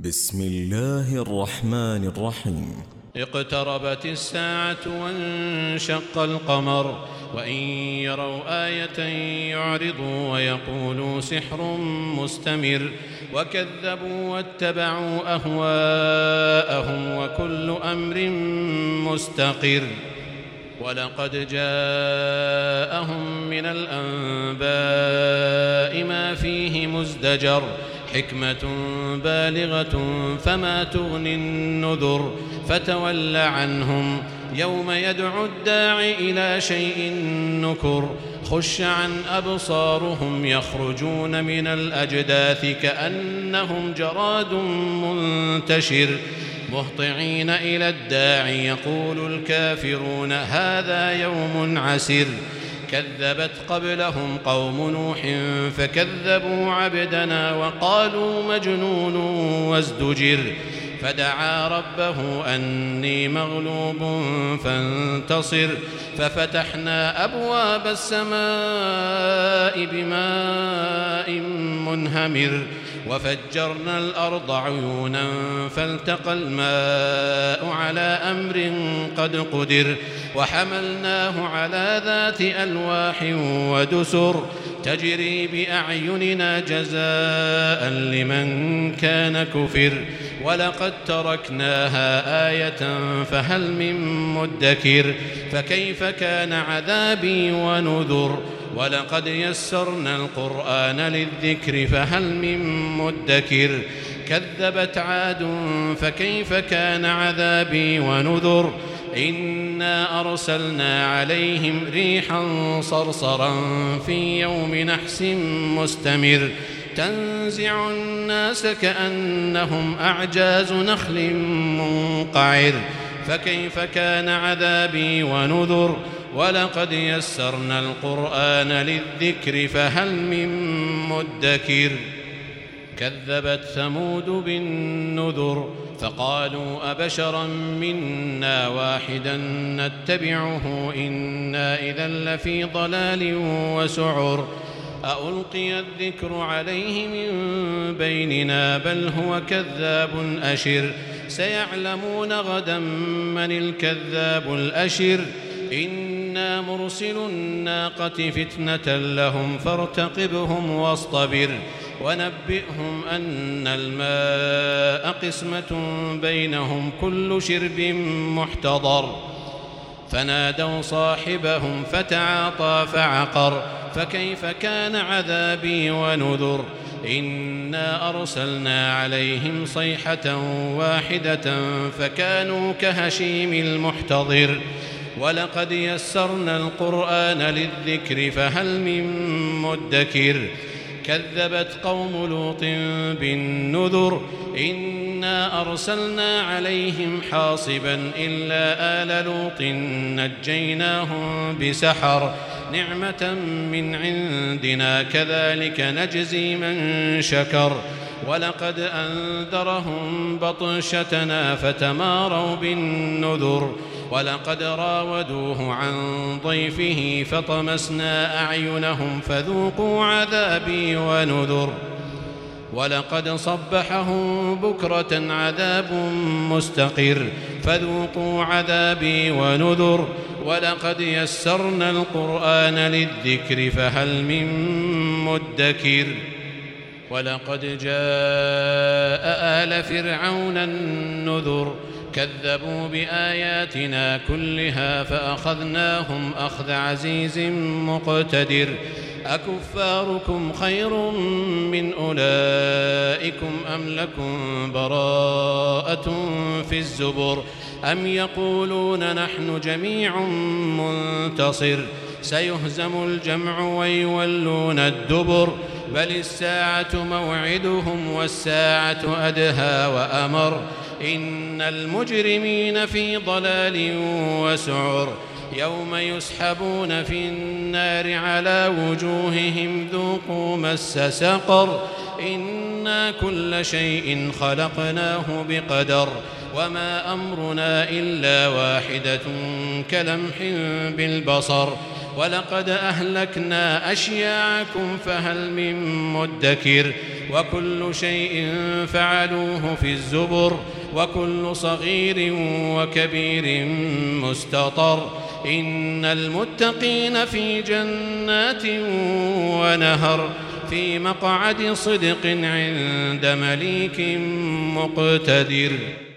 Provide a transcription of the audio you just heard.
بسم الله الرحمن الرحيم. اقتربت الساعة وانشق القمر وإن يروا آية يعرضوا ويقولوا سحر مستمر وكذبوا واتبعوا أهواءهم وكل أمر مستقر. ولقد جاءهم من الأنباء ما فيه مزدجر حكمة بالغة فما تغني النذر فتول عنهم يوم يدعو الداع إلى شيء نكر خش عن أبصارهم يخرجون من الأجداث كأنهم جراد منتشر مهطعين إلى الداع يقول الكافرون هذا يوم عسر. كذبت قبلهم قوم نوح فكذبوا عبدنا وقالوا مجنون وازدجر فدعا ربه أني مغلوب فانتصر ففتحنا أبواب السماء بماء منهمر وفجرنا الأرض عيونا فالتقى الماء على أمر قد قدر وحملناه على ذات ألواح ودسر تجري بأعيننا جزاء لمن كان كفر. ولقد تركناها آية فهل من مدكر فكيف كان عذابي ونذر. ولقد يسرنا القرآن للذكر فهل من مدكر كذبت عاد فكيف كان عذابي ونذر. إنا أرسلنا عليهم ريحا صرصرا في يوم نحس مستمر تنزع الناس كأنهم أعجاز نخل منقعر فكيف كان عذابي ونذر. ولقد يسرنا القرآن للذكر فهل من مدكر كذبت ثمود بالنذر فقالوا أبشرا منا واحدا نتبعه إنا إذا لفي ضلال وسعر أألقي الذكر عليه من بيننا بل هو كذاب أشر سيعلمون غدا من الكذاب الأشر. إنا مرسل الناقة فتنة لهم فارتقبهم واصطبر ونبئهم أن الماء قسمة بينهم كل شرب محتضر فنادوا صاحبهم فتعاطى فعقر فكيف كان عذابي ونذر. إنا أرسلنا عليهم صيحة واحدة فكانوا كهشيم المحتضر. ولقد يسرنا القرآن للذكر فهل من مدكر كذبت قوم لوط بالنذر إنا أرسلنا عليهم حاصبا إلا آل لوط نجيناهم بسحر نعمة من عندنا كذلك نجزي من شكر. ولقد أنذرهم بطشتنا فتماروا بالنذر ولقد راودوه عن ضيفه فطمسنا أعينهم فذوقوا عذابي ونذر. ولقد صبحهم بكرة عذاب مستقر فذوقوا عذابي ونذر. ولقد يسرنا القرآن للذكر فهل من مدكر. ولقد جاء آل فرعون النذر كذبوا بآياتنا كلها فأخذناهم أخذ عزيز مقتدر. أكفاركم خير من أولئكم أم لكم براءة في الزبر أم يقولون نحن جميع منتصر سيهزم الجمع ويولون الدبر بل الساعة موعدهم والساعة أدهى وأمر. إن المجرمين في ضلال وسعر يوم يسحبون في النار على وجوههم ذوقوا مس سقر إن إنا كل شيء خلقناه بقدر وما أمرنا إلا واحدة كلمح بالبصر ولقد أهلكنا أشياعكم فهل من مدكر وكل شيء فعلوه في الزبر وكل صغير وكبير مستطر إن المتقين في جنات ونهر في مقعد صدق عند مليك مقتدر.